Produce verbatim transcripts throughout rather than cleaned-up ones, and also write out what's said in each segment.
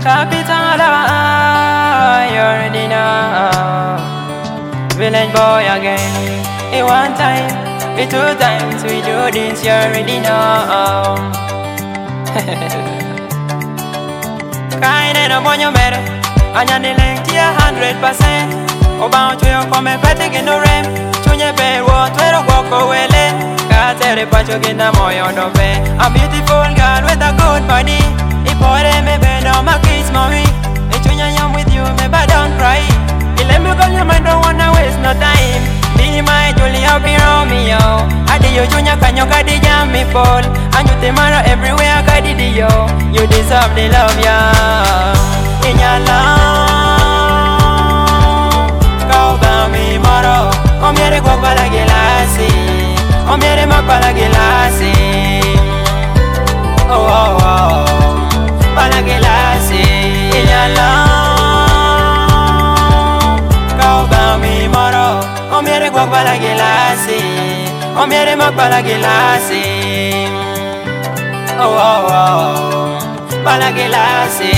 Capital I, you already know. Village boy again. Hey, one time, we two times, we do this, you already know. Kind of on your better, and you're nearly a hundred percent. About you, come and pet again, no rem. Chunya bear, what, where walk away. Got a pacho in the moyo no be. A beautiful girl with a good body. If I me bed on my kiss, mommy. If I'm with you, maybe don't cry. You let me go, your mind don't wanna waste no time. Be my Julia, be Romeo. I do you, Junior, can you get the jam me fall? And you tomorrow everywhere, I got it, yo. You deserve the love, yeah. In your love, go by me, moro. Come here, go by the glassy. Come here, my palagilasi. Oh, oh, oh. Palagilasi. In your love, go by me, moro. Come here, go palagilasi. Come here, my palagilasi. Oh, oh, oh. Palagilasi.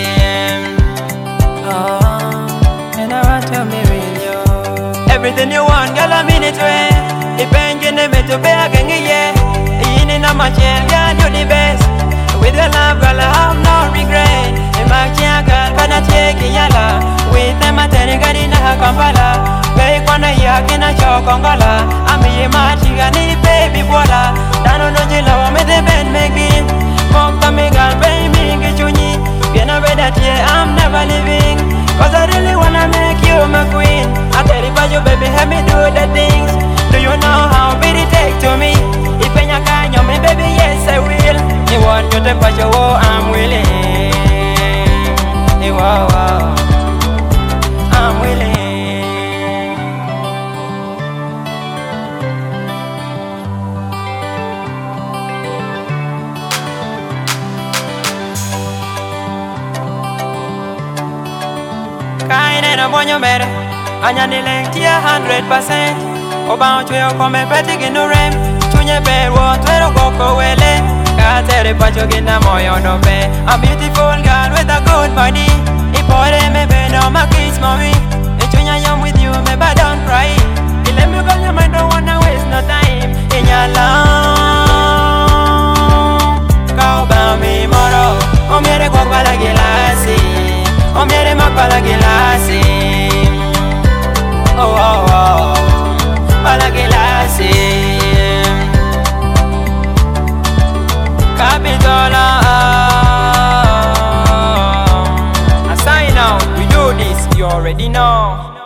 Oh, and I want to marry you. Everything you want, girl, I'm in it way. If I'm gonna be to be again, yeah. In in a machine, girl, you're the best. With your love, girl, I have no regret. In my chair, girl, but not taking yala. With them, I tell you, God, in a Kampala. Very corner, yeah, in a show, Congola. I'm a machine, I need baby water. Down on the jello, I'm the bed making. Walk to me, girl, baby, get you need. You're not ready that, yeah, I'm never leaving. Cause I really wanna make you my queen. I tell you, but you, baby, help me do the things. Do you know how big it take to me? If I can, you me, baby, yes I will. You want you to push your war, I'm willing. You wow, wow, I'm willing. Kind of on your bed, and you're nearly a hundred percent. About you, come and pet again, no rem. Chunya bear, what, where go away. Got a pacho in the moyo no be. A beautiful girl with a good body. If I me bed on my kiss, mommy. If I'm with you, maybe don't cry. You let me go, your mind don't wanna waste no time. In your love, go by me, moro. Come here, go by the glassy. Come here, my palagilasi. Oh, oh, oh. Palagilasi. Capital I sign out, we do this, you already know.